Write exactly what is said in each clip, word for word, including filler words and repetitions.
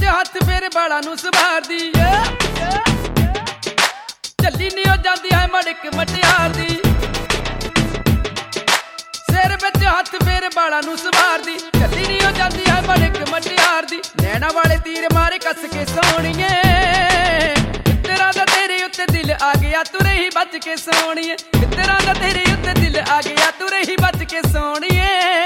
ਹੱਥ ਫੇਰ ਬਾਲਾਂ ਨੂੰ ਸਵਾਰਦੀ ਚੱਲੀ ਨੀ ਹੋ ਜਾਂਦੀ ਹੈ ਮੜਕ ਮਟਿਆਰ ਦੀ ਸਿਰ ਵਿੱਚ ਹੱਥ ਫੇਰ ਬਾਲਾਂ ਨੂੰ ਸਵਾਰਦੀ ਚੱਲੀ ਨੀ ਹੋ ਜਾਂਦੀ ਹੈ ਮੜਕ ਮਟਿਆਰ ਦੀ ਨੈਣਾ ਵਾਲੇ ਤੀਰ ਮਾਰੇ ਕੱਸ ਕੇ ਸੋਹਣੀਏ ਮਿੱਤਰਾਂ ਦਾ ਤੇਰੇ ਉੱਤੇ ਦਿਲ ਆ ਗਿਆ ਤੂੰ ਰਹੀ ਬਚ ਕੇ ਸੋਹਣੀਏ ਮਿੱਤਰਾਂ ਦਾ ਤੇਰੇ ਉੱਤੇ ਦਿਲ ਆ ਗਿਆ ਤੂੰ ਰਹੀ ਬਚ ਕੇ ਸੋਹਣੀਏ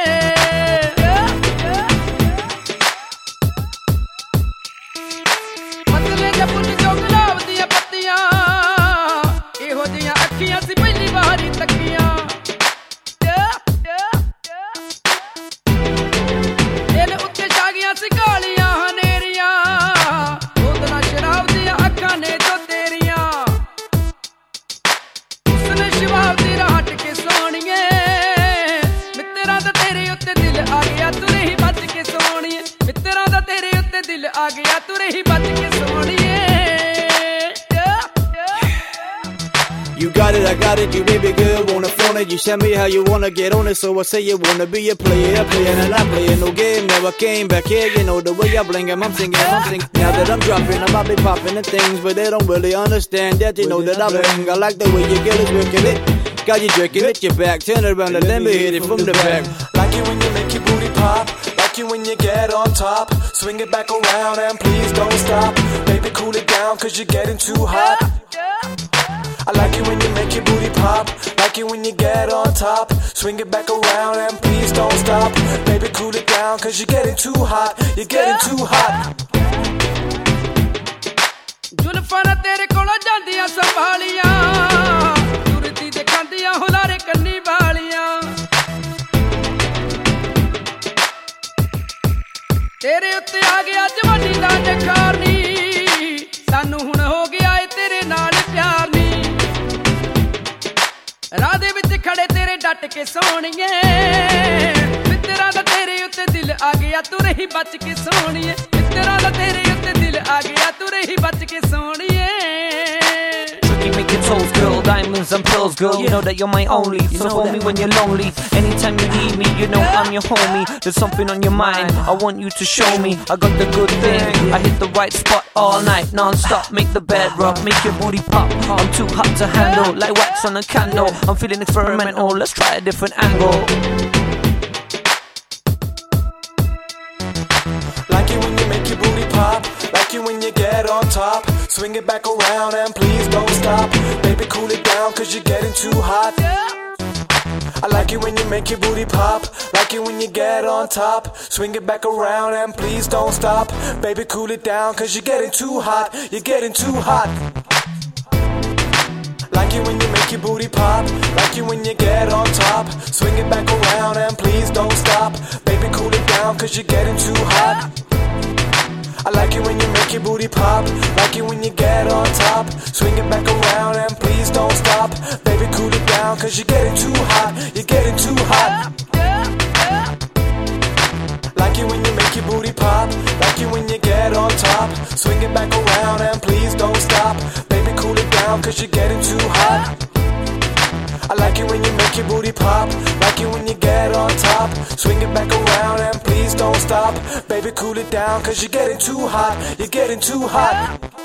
ਪਤਲੇ ਜਿਹੇ ਫੁੱਲ ਜੋ ਗੁਲਾਬ ਦੀਆਂ ਪੱਤੀਆਂ ਇਹੋ ਜਿਹੀਆਂ ਅੱਖੀਆਂ ਸੀ ਪਹਿਲੀ ਵਾਰੀ ਤੱਕੀਆਂ ਦਿਲ ਉੱਤੇ ਛਾ ਗਈਆਂ ਸੀ ਕਾਲੀਆਂ ਹਨੇਰੀਆਂ ਬੋਤਲਾਂ ਸ਼ਰਾਬ ਦੀਆਂ ਅੱਖਾਂ ਨੇ ਜੋ ਤੇਰੀਆਂ ਉਸਨੇ ਸ਼ਬਾਬ ਦੀ ਰਾਹ ਹਟ ਕੇ ਸੋਹਣੀਏ ਮਿੱਤਰਾਂ ਦਾ ਤੇਰੇ ਉੱਤੇ ਦਿਲ ਆ ਗਿਆ ਤੂੰ ਰਹੀ ਬਚ ਕੇ ਸੋਹਣੀਏ ਮਿੱਤਰਾਂ ਦਾ ਤੇਰੇ ਉੱਤੇ ਦਿਲ ਆ ਗਿਆ ਤੂੰ ਰਹੀ ਬਚ ਕੇ ਸੋਹਣੀਏ You got it, I got it, you baby girl, wanna phone it. You tell me how you wanna get on it, so I say you wanna be a player, playing and I'm playing no game. Never came back here, you know the way I bling and I'm singing, I'm singing. Now that I'm dropping, I might be popping the things, but they don't really understand that. You know that I bling, I like the way you get it, working it. Got you jerking it, your back, turn it around and let me hit it from the back. Like it when you make your booty pop, like it when you get on top. Swing it back around and please don't stop. Baby, cool it down, cause you're getting too hot. I like it when you make your booty pop, like it when you get on top. Swing it back around and please don't stop. Baby, cool it down, cause you're getting too hot. You're getting too hot. ਜ਼ੁਲਫਾਂ ਨਾ ਤੇਰੇ ਕੋਲੋਂ ਜਾਂਦੀਆਂ ਸੰਭਾਲੀਆਂ ਤੁਰਦੀ ਦਿਖਾਂਦੀਆਂ ਹੁਲਾਰੇ ਕੰਨੀ ਵਾਲੀਆਂ ਤੇਰੇ ਉੱਤੇ ਆ ਗਿਆ ਜਵਾਨੀ ਦਾ ਨਖਾਰ ਨੀ ਸਾਨੂੰ ਹੁਣ ਹੋ ਗਿਆ ਏ ਤੇਰੇ ਨਾਲ ਪਿਆਰ ਨੀ ਰਾਹ ਦੇ ਵਿੱਚ ਖੜੇ ਤੇਰੇ ਡਟ ਕੇ ਸੋਹਣੀਏ ਮਿੱਤਰਾਂ ਦਾ ਤੇਰੇ ਉੱਤੇ ਦਿਲ ਆ ਗਿਆ ਤੂੰ ਰਹੀ ਬਚ ਕੇ ਸੋਹਣੀਏ ਮਿੱਤਰਾਂ ਦਾ ਤੇਰੇ ਉੱਤੇ ਦਿਲ ਆ ਗਿਆ ਤੂੰ ਰਹੀ ਬਚ ਕੇ ਸੋਹਣੀਏ Make your toes, girl, diamonds and pearls, girl. You know that you're my only. So hold me when you're lonely. Anytime you need me, you know I'm your homie. There's something on your mind, I want you to show me. I got the good thing, I hit the right spot all night, non-stop. Make the bed rock, make your booty pop. I'm too hot to handle, like wax on a candle. I'm feeling experimental, let's try a different angle. Like it when you make your booty pop, like it when you get on top. Swing it back around and please don't stop. Baby, cool it down, cause you're getting too hot. I like it when you make your booty pop, like it when you get on top. Swing it back around and please don't stop. Baby, cool it down, cause you're getting too hot. You're getting too hot. Like it when you make your booty pop, like it when you get on top. Swing it back around and please don't stop. Baby, cool it down, cause you're getting too hot. I like it when you make your booty pop, like it when you get on top. Swing it back around and please don't stop. Baby, cool it down, cause you're getting too hot. You're getting too hot. Like it when you make your booty pop, like it when you get on top. Swing it back around and please don't stop. Baby, cool it down, cause you're getting too hot. I like it when you make your booty pop, like it when you get on top. Swing it back around and please don't stop. Baby, cool it down, cause you're getting too hot. You're getting too hot.